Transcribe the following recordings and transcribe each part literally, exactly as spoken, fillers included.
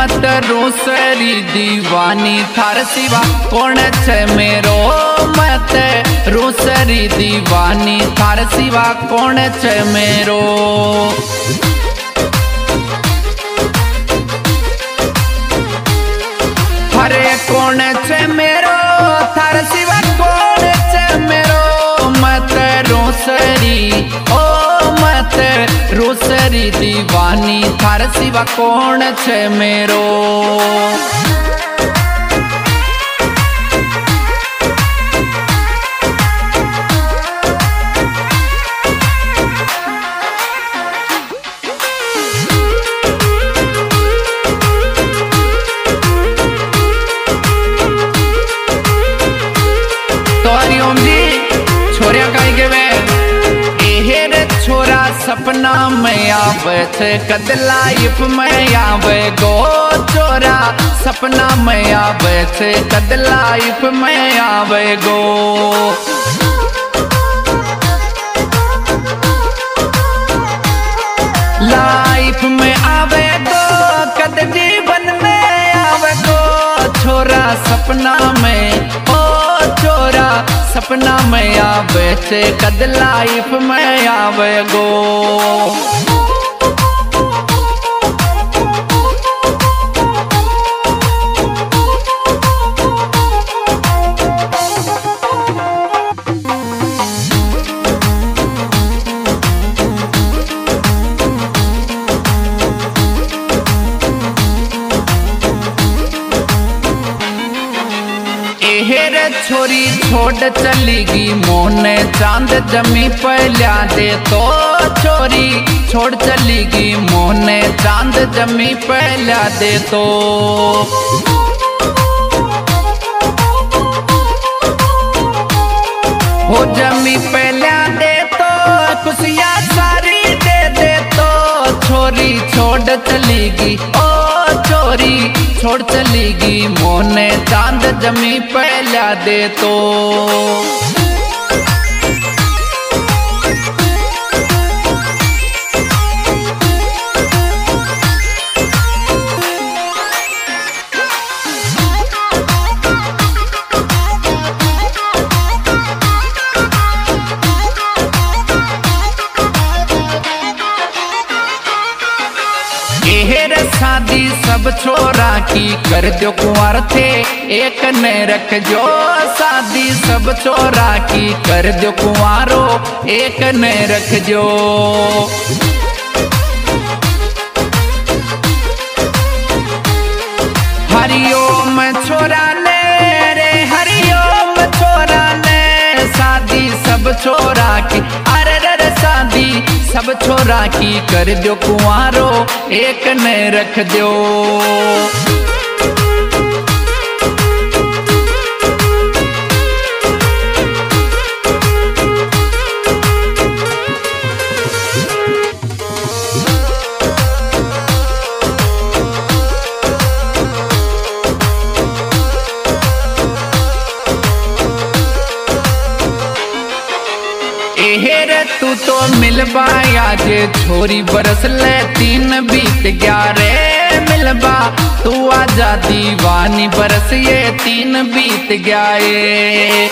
मत रोसरी दीवानी थार सिवा कौन छे मेरो। मत रोसरी दीवानी थार सिवा कौन छे मेरो। हरे कौन छे मेरो थार सिवा कौन छे मेरो। मत रोसरी ओ मत रोसरी दीवानी थार सिवा कौन छे मेरो। छोरिया कहीं के वे एहर छोरा सपना में आवे छे कद लाइफ में आवे गो। छोरा सपना में आवे छे कद लाइफ में आवे गो। लाइफ में आवे गो कद जीवन में आवे गो। छोरा सपना में ओ छोरा सपना में आवे छे कद लाइफ में आवे गो। हेर छोरी छोड़ चलीगी मोने चांद जमी पहला दे तो। छोरी छोड़ चलीगी मोने चांद जमी पहला दे तो। हो जमी पहला दे तो खुशियाँ सारी दे दे तो। छोरी छोड़ चलीगी ओ छोरी छोड़ चलीगी मोने चांद जमी पहला दे तो। हेर शादी सब छोरा की कर दो कुंवर थे एक ने रख जो। शादी सब छोरा की कर दो कुंवारो एक ने रख जो। हरिओम छोरा ने रे हरिओम छोरा ने। शादी सब छोरा की अरे रे शादी सब छोरा की कर दो कुंवारो एक ने रख दो। हेर तू तो मिलबा आज छोरी बरस ले तीन बीत गया रे। मिलबा तू आजा दीवानी बरस ये तीन बीत गया ये।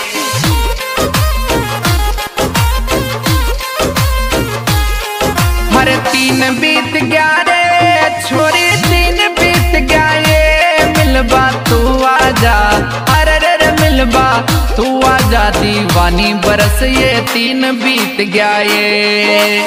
हर तीन बीत गया रे छोरी तीन बीत गया ये। मिलबा तू आजा अरे रे मिलबा तू आजा दीवानी बरस ये तीन बीत गया ये।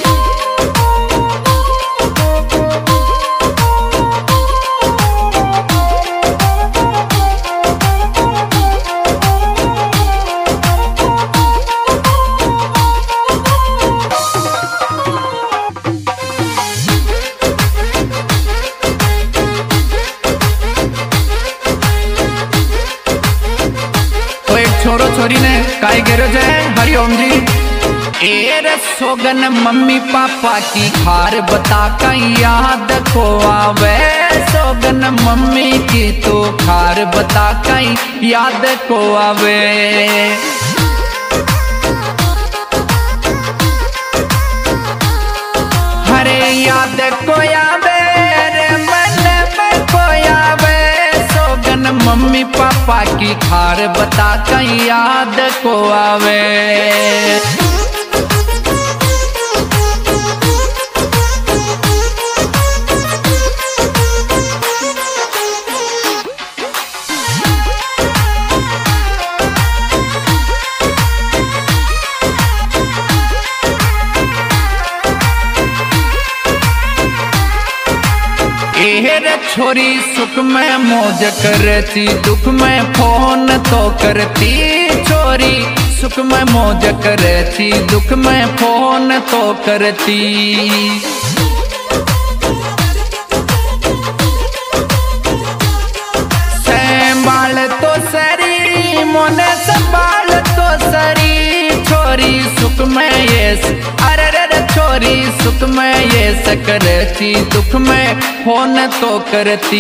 छोरो छोरी ने काई गिरो जाए हरिओम जी। एर सोगन मम्मी पापा की खार बता कहीं याद को आवे। सोगन मम्मी की तो खार बता कहीं याद को आवे। हरे याद को आवे रे मन में को पापा की खार बता कहीं याद को आवे। रे छोरी सुख में मौज करती, दुख में फोन तो करती। छोरी सुख में मौज करती, दुख में फोन तो करती। संभाल तो सरी मोने संभाल तो सरी। छोरी सुख में ये अरे रे छोरी सुख में ये सकरती, दुख में फोन तो करती।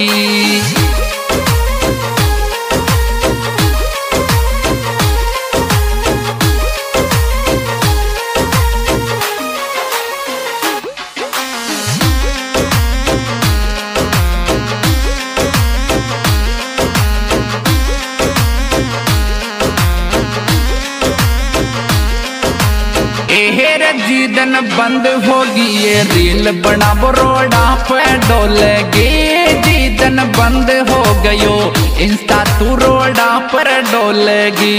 जीदन बंद होगी ये रील बना बरोड़ा पे डोलेगी। जीदन बंद हो गयो इंस्टा तू रोड़ा पर डोलेगी।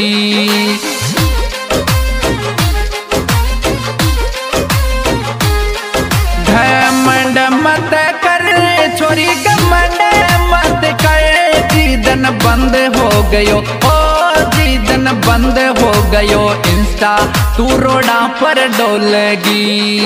घमंड मत कर छोरी घमंड मत कर। जीदन बंद हो गयो ओ जीदन बंद हो गयो इंस्टा तू रोड़ा पर डोलेगी।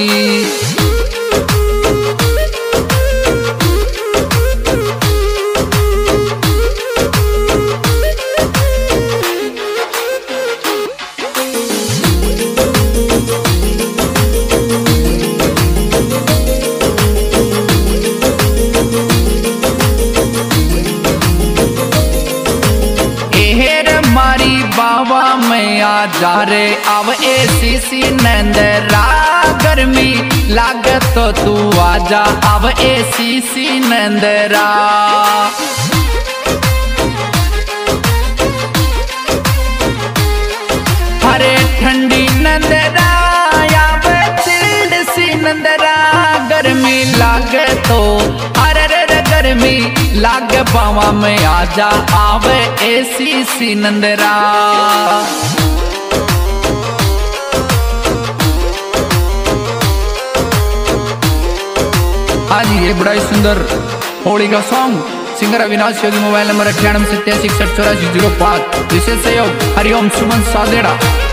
में आ जा रे अब एसी सी नंदरा। गर्मी लागे तो तू आजा अब एसी सी नंदरा। हरे ठंडी नंदरा या चिल्ड सी नंदरा। गर्मी लागे तो अरे रे गर्मी लागे पावा में आजा आवे एसी सी नंदरा। आज ये बड़ा ही सुंदर होली का song singer Avinash Yogi. Mobile number अठानवे सत्तासी इकसठ चौरासी जीरो पाँच। विशेष सहयोग हरिओम सुमन सादेड़ा।